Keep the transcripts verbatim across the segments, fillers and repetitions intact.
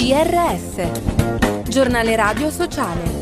G R S, Giornale Radio Sociale.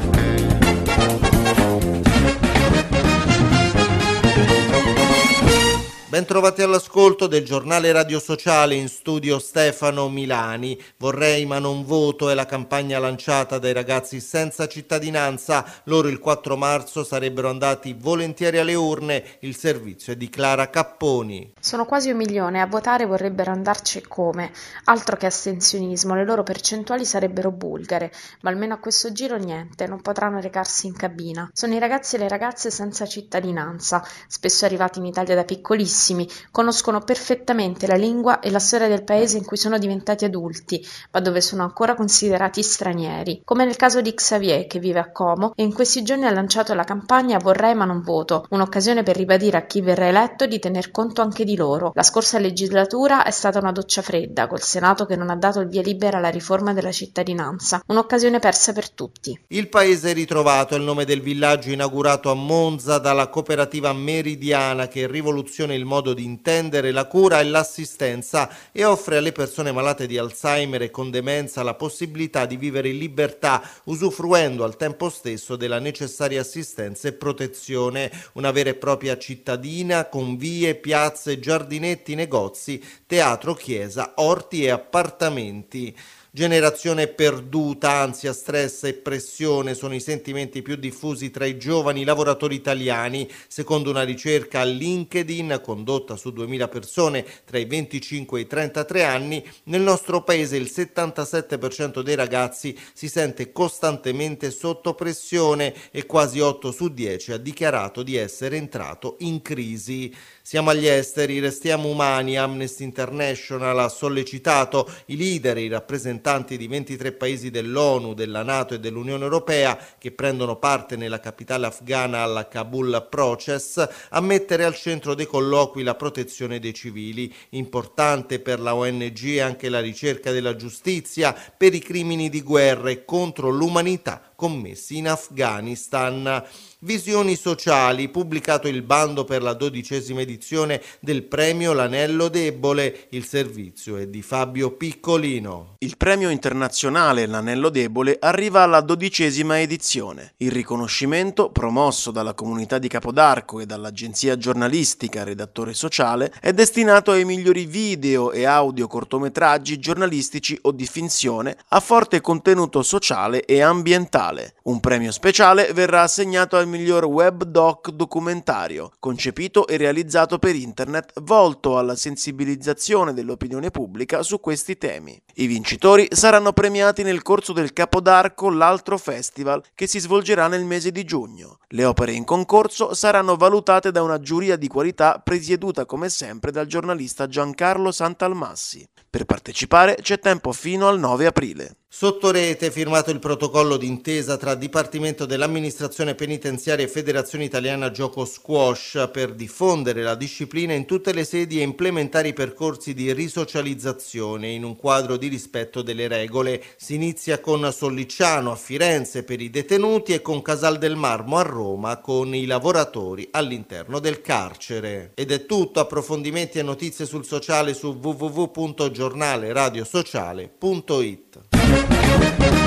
Bentrovati all'ascolto del Giornale Radio Sociale, in studio Stefano Milani. Vorrei ma non voto è la campagna lanciata dai ragazzi senza cittadinanza. Loro il quattro marzo sarebbero andati volentieri alle urne. Il servizio è di Clara Capponi. Sono quasi un milione, a votare vorrebbero andarci come? Altro che astensionismo, le loro percentuali sarebbero bulgare, ma almeno a questo giro niente, non potranno recarsi in cabina. Sono i ragazzi e le ragazze senza cittadinanza, spesso arrivati in Italia da piccolissimi. Conoscono perfettamente la lingua e la storia del paese in cui sono diventati adulti, ma dove sono ancora considerati stranieri, come nel caso di Xavier, che vive a Como e in questi giorni ha lanciato la campagna Vorrei ma non voto, un'occasione per ribadire a chi verrà eletto di tener conto anche di loro. La scorsa legislatura è stata una doccia fredda, col Senato che non ha dato il via libera alla riforma della cittadinanza, un'occasione persa per tutti. Il paese ritrovato è il nome del villaggio inaugurato a Monza dalla cooperativa Meridiana, che rivoluziona il modo di intendere la cura e l'assistenza e offre alle persone malate di Alzheimer e con demenza la possibilità di vivere in libertà, usufruendo al tempo stesso della necessaria assistenza e protezione. Una vera e propria cittadina con vie, piazze, giardinetti, negozi, teatro, chiesa, orti e appartamenti. Generazione perduta, ansia, stress e pressione sono i sentimenti più diffusi tra i giovani lavoratori italiani. Secondo una ricerca a LinkedIn condotta su duemila persone tra i venticinque e i trentatré anni, nel nostro paese il settantasette per cento dei ragazzi si sente costantemente sotto pressione e quasi otto su dieci ha dichiarato di essere entrato in crisi. Siamo agli esteri, restiamo umani. Amnesty International ha sollecitato i leader e i rappresentanti di ventitré paesi dell'ONU, della NATO e dell'Unione Europea che prendono parte nella capitale afghana alla Kabul Process a mettere al centro dei colloqui la protezione dei civili. Importante per la O N G anche la ricerca della giustizia per i crimini di guerra e contro l'umanità commessi in Afghanistan. Visioni sociali, pubblicato il bando per la dodicesima edizione del premio L'Anello Debole. Il servizio è di Fabio Piccolino. Il premio internazionale L'Anello Debole arriva alla dodicesima edizione. Il riconoscimento, promosso dalla comunità di Capodarco e dall'agenzia giornalistica Redattore Sociale, è destinato ai migliori video e audio cortometraggi giornalistici o di finzione a forte contenuto sociale e ambientale. Un premio speciale verrà assegnato al miglior web doc documentario, concepito e realizzato per internet, volto alla sensibilizzazione dell'opinione pubblica su questi temi. I vincitori saranno premiati nel corso del Capodarco L'Altro Festival, che si svolgerà nel mese di giugno. Le opere in concorso saranno valutate da una giuria di qualità presieduta come sempre dal giornalista Giancarlo Santalmassi. Per partecipare c'è tempo fino al nove aprile. Sotto rete firmato il protocollo d'intesa tra Dipartimento dell'Amministrazione Penitenziaria e Federazione Italiana Gioco Squash per diffondere la disciplina in tutte le sedi e implementare i percorsi di risocializzazione in un quadro di rispetto delle regole. Si inizia con Sollicciano a Firenze per i detenuti e con Casal del Marmo a Roma con i lavoratori all'interno del carcere. Ed è tutto, approfondimenti e notizie sul sociale su w w w punto giornale radio sociale punto it.